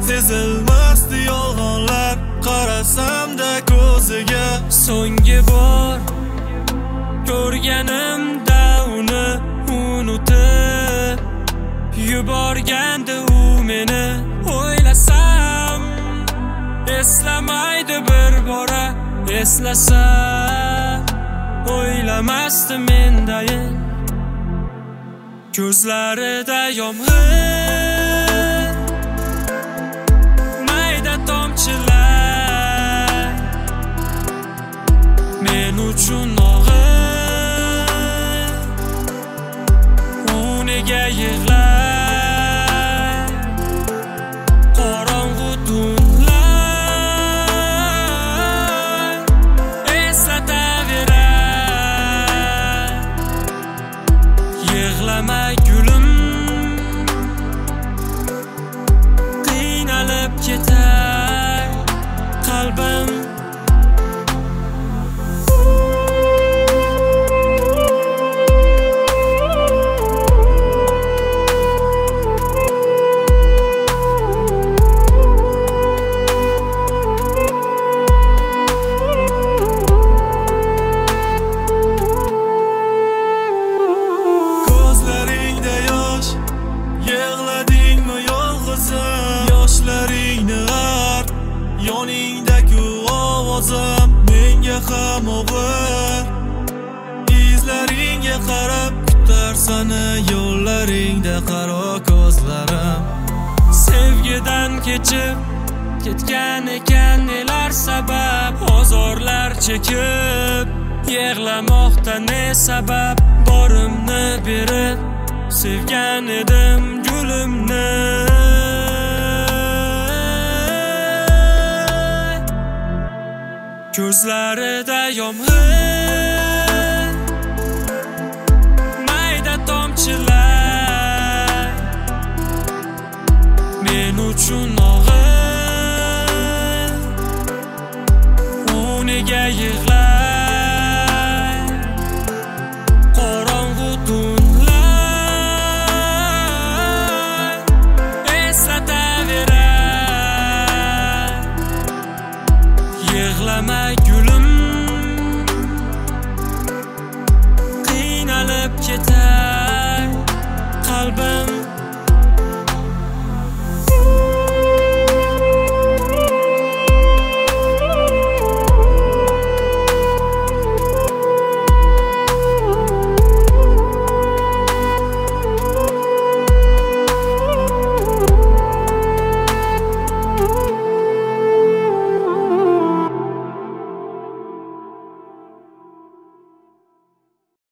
sezilmasdi yolg'onlar qarasamda ko'ziga. So'nggi bor ko'rganimda uni unutib yuborgandi u meni. O'ylasam eslamaydi bir bora, eslasa o'ylamasdi mendayin. Ko'zlarida yomg'ir, mayda tomchilar, men uchun og'ir. U nega yig'lar? Qorong'u tunlar eslataverar. Yig'lama gulim, qiynalib ketar qalbim. Yoshlaringni art, yoningdagi ovozim menga ham og'ir. Izlaringga qarab kutar sani yo'llaringda qaro ko'zlarim. Sevgidan kechib ketgan ekan nelar sabab, ozorlar chekib yig'lamoqda ne sabab. Borimni berib sevgan edim gulimni. Ko'zlarida yomg'ir, mayda tomchilar, men uchun og'ir. U nega yig'lar? Qorong'u tunlar eslataverar. Yig'lama gulim, qiynalib ketar qalbim.